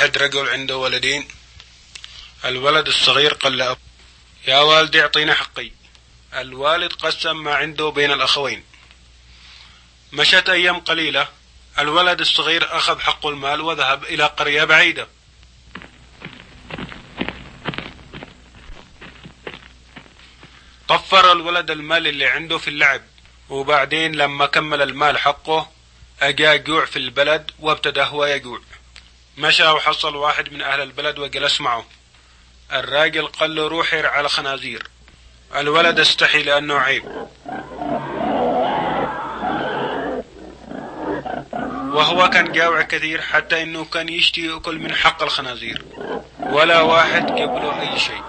واحد رجل عنده ولدين. الولد الصغير قال له: يا والدي اعطينا حقي. الوالد قسم ما عنده بين الأخوين. مشت أيام قليلة، الولد الصغير أخذ حق المال وذهب إلى قرية بعيدة. طفر الولد المال اللي عنده في اللعب، وبعدين لما كمل المال حقه أجا جوع في البلد وابتدى هو يجوع. مشى وحصل واحد من أهل البلد وجلس معه. الراجل قال له: روح ارعى على خنازير. الولد استحي لأنه عيب، وهو كان جاوع كثير حتى انه كان يشتي يأكل من حق الخنازير، ولا واحد قبله اي شيء.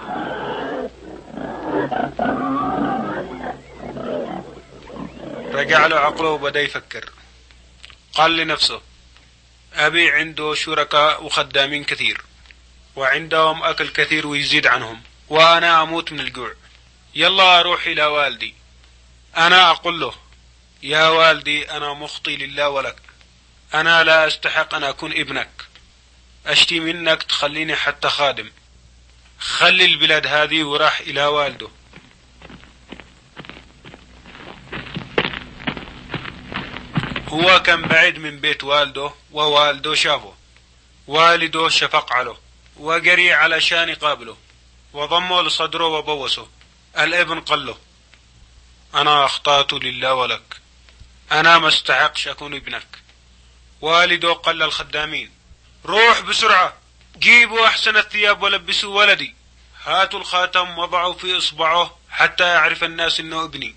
رجع له عقله وبدأ يفكر. قال لنفسه: أبي عنده شركاء وخدامين كثير، وعندهم أكل كثير ويزيد عنهم، وأنا أموت من الجوع. يلا أروح إلى والدي، أنا أقول له: يا والدي، أنا مخطي لله ولك، أنا لا أستحق أن أكون ابنك، أشتي منك تخليني حتى خادم. خلي البلاد هذه. وراح إلى والده. هو كان بعيد من بيت والده، ووالده شافه. والده شفق عليه وجري علشان يقابله، وضمه لصدره وبوسه. الابن قال له: أنا أخطأت لله ولك، أنا ما استحقش أكون ابنك. والده قال للخدامين: روح بسرعة، جيبوا أحسن الثياب ولبسوا ولدي، هاتوا الخاتم وضعوا في إصبعه حتى يعرف الناس إنه ابني،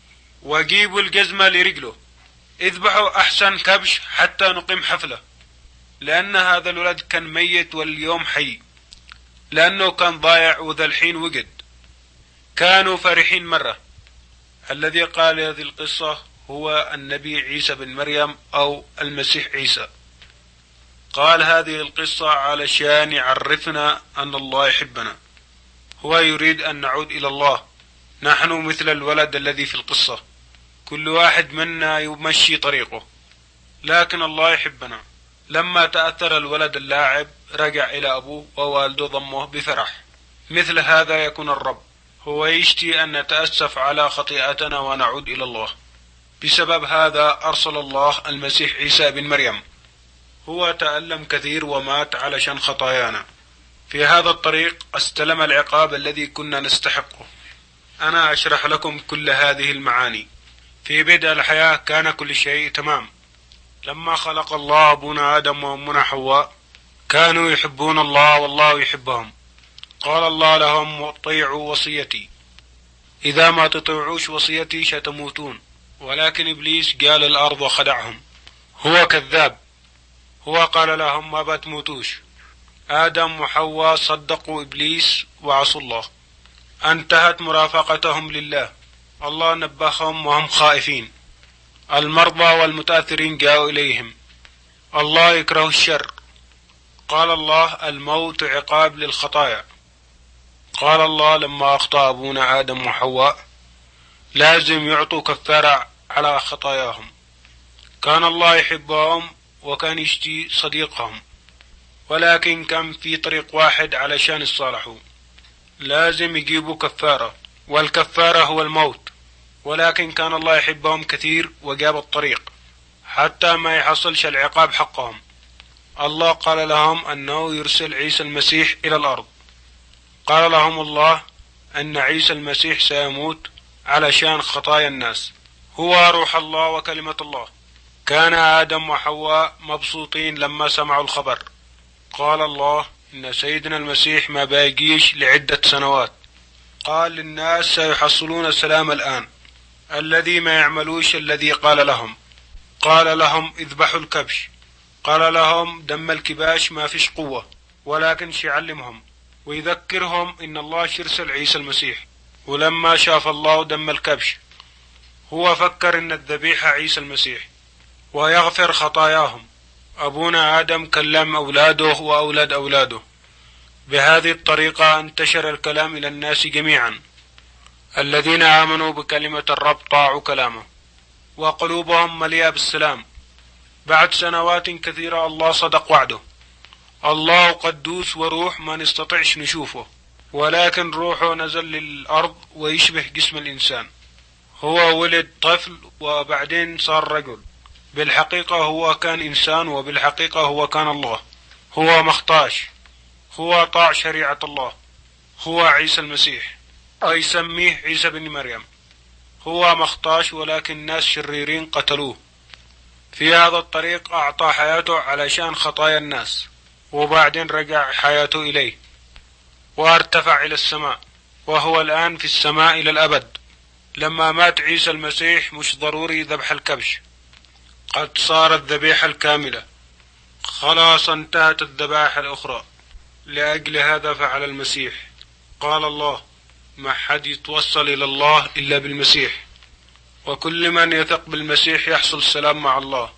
وجيبوا الجزمة لرجله، اذبحوا أحسن كبش حتى نقيم حفلة، لأن هذا الولد كان ميت واليوم حي، لأنه كان ضايع وذا الحين وجد. كانوا فرحين مرة. الذي قال هذه القصة هو النبي عيسى بن مريم أو المسيح عيسى. قال هذه القصة علشان يعرفنا أن الله يحبنا، هو يريد أن نعود إلى الله. نحن مثل الولد الذي في القصة، كل واحد منا يمشي طريقه، لكن الله يحبنا. لما تأثر الولد اللاعب رجع إلى أبوه، ووالده ضمه بفرح. مثل هذا يكون الرب، هو يشتي أن نتأسف على خطيئتنا ونعود إلى الله. بسبب هذا أرسل الله المسيح عيسى بن مريم. هو تألم كثير ومات علشان خطايانا. في هذا الطريق استلم العقاب الذي كنا نستحقه. أنا أشرح لكم كل هذه المعاني. في بدء الحياة كان كل شيء تمام. لما خلق الله أبونا آدم وأمنا حواء كانوا يحبون الله والله يحبهم. قال الله لهم: اطيعوا وصيتي، إذا ما تطيعوش وصيتي ستموتون. ولكن إبليس قال الأرض وخدعهم. هو كذاب. هو قال لهم: ما بتموتوش. آدم وحواء صدقوا إبليس وعصوا الله. انتهت مرافقتهم لله. الله نبههم وهم خائفين. المرضى والمتأثرين جاءوا إليهم. الله يكره الشر. قال الله: الموت عقاب للخطايا. قال الله لما أخطأ أبونا آدم وحواء لازم يعطوا كفارة على خطاياهم. كان الله يحبهم وكان يشتي صديقهم، ولكن كان في طريق واحد علشان يصالحوا، لازم يجيبوا كفارة، والكفارة هو الموت. ولكن كان الله يحبهم كثير وجاب الطريق حتى ما يحصلش العقاب حقهم. الله قال لهم أنه يرسل عيسى المسيح إلى الأرض. قال لهم الله أن عيسى المسيح سيموت علشان خطايا الناس. هو روح الله وكلمة الله. كان آدم وحواء مبسوطين لما سمعوا الخبر. قال الله إن سيدنا المسيح ما باقيش لعدة سنوات. قال للناس سيحصلون السلام الآن. الذي ما يعملوش الذي قال لهم. قال لهم اذبحوا الكبش. قال لهم دم الكباش ما فيش قوة، ولكن يعلمهم ويذكرهم إن الله يرسل عيسى المسيح. ولما شاف الله دم الكبش هو فكر إن الذبيحة عيسى المسيح ويغفر خطاياهم. أبونا آدم كلم أولاده وأولاد أولاده. بهذه الطريقة انتشر الكلام إلى الناس جميعا. الذين آمنوا بكلمة الرب طاعوا كلامه وقلوبهم مليئة بالسلام. بعد سنوات كثيرة الله صدق وعده. الله قدوس وروح ما نستطيعش نشوفه، ولكن روحه نزل للأرض ويشبه جسم الإنسان. هو ولد طفل وبعدين صار رجل. بالحقيقة هو كان إنسان، وبالحقيقة هو كان الله. هو مختاش، هو طاع شريعة الله. هو عيسى المسيح، أو يسميه عيسى بن مريم. هو مختاش، ولكن ناس شريرين قتلوه. في هذا الطريق أعطى حياته علشان خطايا الناس، وبعدين رجع حياته إليه وارتفع إلى السماء، وهو الآن في السماء إلى الأبد. لما مات عيسى المسيح مش ضروري ذبح الكبش، قد صارت ذبيحة الكاملة، خلاص انتهت الذبائح الأخرى. لأجل هذا فعل المسيح. قال الله: ما حد يتوصل إلى الله إلا بالمسيح، وكل من يثق بالمسيح يحصل السلام مع الله،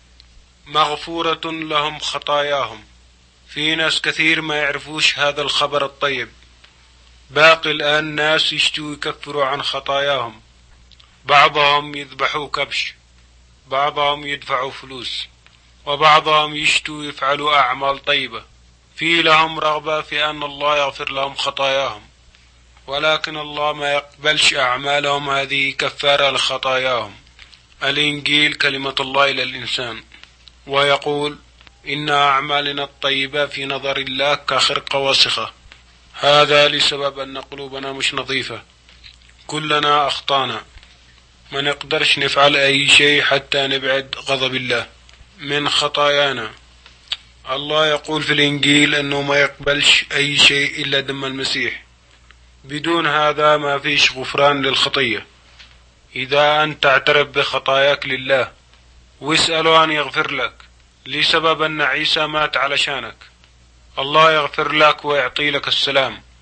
مغفورة لهم خطاياهم. في ناس كثير ما يعرفوش هذا الخبر الطيب. باقي الآن ناس يشتوا يكفروا عن خطاياهم، بعضهم يذبحوا كبش، بعضهم يدفعوا فلوس، وبعضهم يشتوا يفعلوا أعمال طيبة. في لهم رغبة في أن الله يغفر لهم خطاياهم، ولكن الله ما يقبلش أعمالهم هذه كفارة لخطاياهم. الإنجيل كلمة الله إلى الإنسان، ويقول: إن أعمالنا الطيبة في نظر الله كخرقة وسخة. هذا لسبب أن قلوبنا مش نظيفة، كلنا أخطانا، ما نقدرش نفعل أي شيء حتى نبعد غضب الله من خطايانا. الله يقول في الإنجيل أنه ما يقبلش أي شيء إلا دم المسيح. بدون هذا ما فيش غفران للخطية. إذا أنت اعترف بخطاياك لله واسأله أن يغفر لك، لسبب أن عيسى مات علشانك، الله يغفر لك ويعطي لك السلام.